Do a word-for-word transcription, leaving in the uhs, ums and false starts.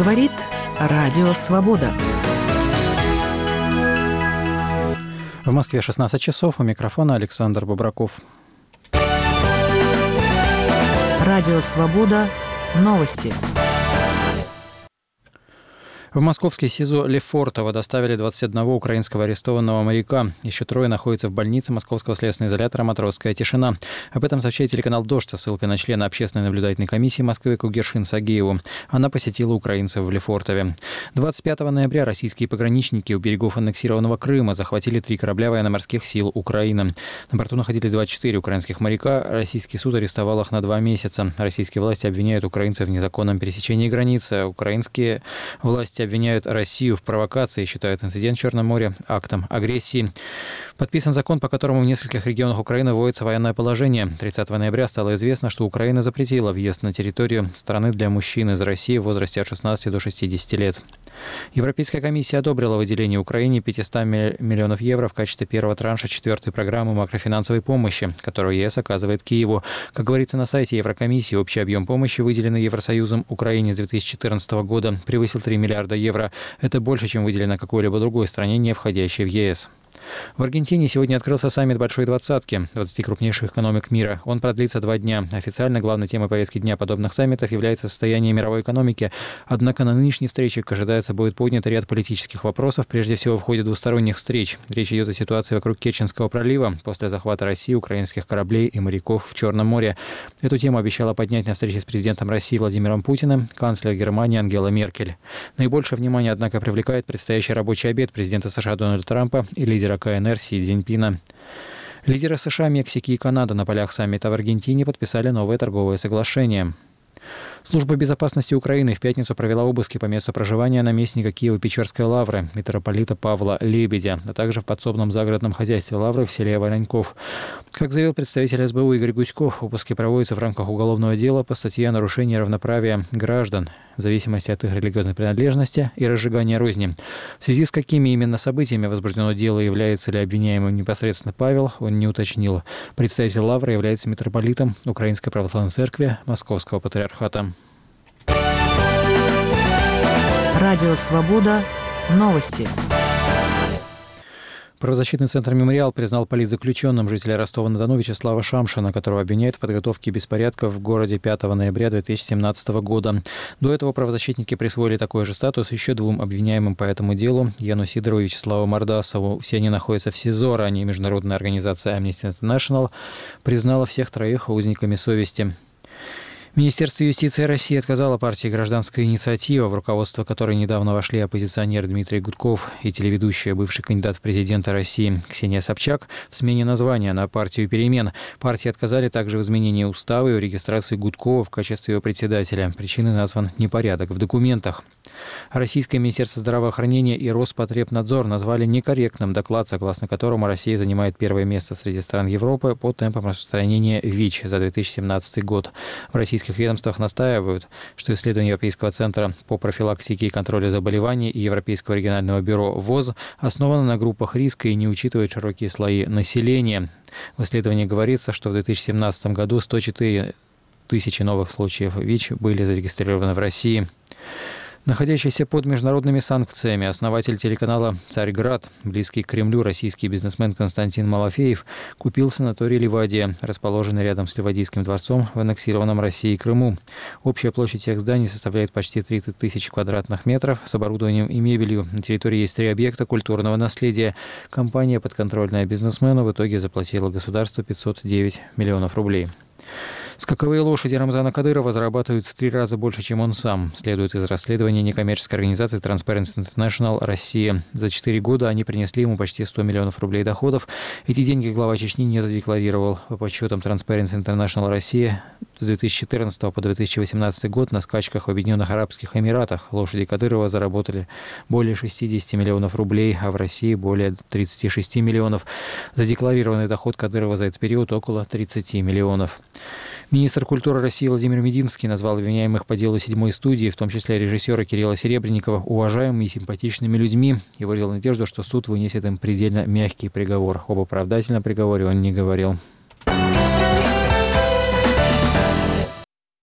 Говорит Радио Свобода. В Москве шестнадцать часов. У микрофона Александр Бобраков. Радио Свобода. Новости. В московский СИЗО Лефортово доставили двадцать одного украинского арестованного моряка. Еще трое находятся в больнице Московского следственного изолятора «Матросская тишина». Об этом сообщает телеканал «Дождь» со ссылкой на члена общественной наблюдательной комиссии Москвы Кугершин Сагееву. Она посетила украинцев в Лефортове. двадцать пятого ноября российские пограничники у берегов аннексированного Крыма захватили три корабля военно-морских сил Украины. На борту находились двадцать четыре украинских моряка. Российский суд арестовал их на два месяца. Российские власти обвиняют украинцев в незаконном пересечении границы. Украинские власти обвиняют Россию в провокации и считают инцидент в Черном море актом агрессии. Подписан закон, по которому в нескольких регионах Украины вводится военное положение. тридцатого ноября стало известно, что Украина запретила въезд на территорию страны для мужчин из России в возрасте от шестнадцати до шестидесяти лет. Европейская комиссия одобрила выделение Украине пятьсот миллионов евро в качестве первого транша четвертой программы макрофинансовой помощи, которую ЕС оказывает Киеву. Как говорится на сайте Еврокомиссии, общий объем помощи, выделенный Евросоюзом Украине с две тысячи четырнадцатого года, превысил три миллиарда евро. Это больше, чем выделено какой-либо другой стране, не входящей в ЕС. В Аргентине сегодня открылся саммит Большой Двадцатки, двадцати крупнейших экономик мира. Он продлится два дня. Официально главной темой повестки дня подобных саммитов является состояние мировой экономики. Однако на нынешней встрече, как ожидается, будет поднят ряд политических вопросов, прежде всего в ходе двусторонних встреч. Речь идет о ситуации вокруг Керченского пролива после захвата России украинских кораблей и моряков в Черном море. Эту тему обещала поднять на встрече с президентом России Владимиром Путиным канцлер Германии Ангела Меркель. Наибольшее внимание, однако, привлекает предстоящий рабочий обед президента США Дональда Трампа и лидера КНР Си Цзиньпина. Лидеры США, Мексики и Канады на полях саммита в Аргентине подписали новое торговое соглашение. Служба безопасности Украины в пятницу провела обыски по месту проживания наместника Киево-Печерской лавры митрополита Павла Лебедя, а также в подсобном загородном хозяйстве лавры в селе Вороньков. Как заявил представитель эс бэ у Игорь Гуськов, обыски проводятся в рамках уголовного дела по статье о нарушении равноправия граждан в зависимости от их религиозной принадлежности и разжигания розни. В связи с какими именно событиями возбуждено дело и является ли обвиняемым непосредственно Павел, он не уточнил. Представитель лавры является митрополитом Украинской православной церкви Московского патриархата. Радио Свобода. Новости. Правозащитный центр «Мемориал» признал политзаключенным жителя Ростова-на-Дону Вячеслава Шамшина, которого обвиняют в подготовке беспорядков в городе пятого ноября две тысячи семнадцатого года. До этого правозащитники присвоили такой же статус еще двум обвиняемым по этому делу – Яну Сидорову и Вячеславу Мордасову. Все они находятся в СИЗО. Ранее международная организация Amnesty International признала всех троих узниками совести. Министерство юстиции России отказало партии «Гражданская инициатива», в руководство которой недавно вошли оппозиционер Дмитрий Гудков и телеведущая, бывший кандидат в президенты России Ксения Собчак, в смене названия на партию «Перемен». Партии отказали также в изменении устава и в регистрации Гудкова в качестве его председателя. Причиной назван непорядок в документах. Российское Министерство здравоохранения и Роспотребнадзор назвали некорректным доклад, согласно которому Россия занимает первое место среди стран Европы по темпам распространения ВИЧ за две тысячи семнадцатый год. В российских ведомствах настаивают, что исследование Европейского центра по профилактике и контролю заболеваний и Европейского регионального бюро ВОЗ основано на группах риска и не учитывает широкие слои населения. В исследовании говорится, что в две тысячи семнадцатом году сто четыре тысячи новых случаев ВИЧ были зарегистрированы в России. Находящийся под международными санкциями основатель телеканала «Царьград», близкий к Кремлю российский бизнесмен Константин Малафеев, купил санаторий «Ливадия», расположенный рядом с Ливадийским дворцом в аннексированном Россией Крыму. Общая площадь всех зданий составляет почти тридцать тысяч квадратных метров с оборудованием и мебелью. На территории есть три объекта культурного наследия. Компания, подконтрольная бизнесмену, в итоге заплатила государству пятьсот девять миллионов рублей. Скаковые лошади Рамзана Кадырова зарабатывают в три раза больше, чем он сам, следует из расследования некоммерческой организации Transparency International Россия. За четыре года они принесли ему почти сто миллионов рублей доходов. Эти деньги глава Чечни не задекларировал. По подсчетам Transparency International Россия, с две тысячи четырнадцатого по две тысячи восемнадцатый год на скачках в Объединенных Арабских Эмиратах лошади Кадырова заработали более шестьдесят миллионов рублей, а в России более тридцать шесть миллионов. Задекларированный доход Кадырова за этот период около тридцать миллионов. Министр культуры России Владимир Мединский назвал обвиняемых по делу седьмой студии, в том числе режиссера Кирилла Серебренникова, уважаемыми и симпатичными людьми и выразил надежду, что суд вынесет им предельно мягкий приговор. Об оправдательном приговоре он не говорил.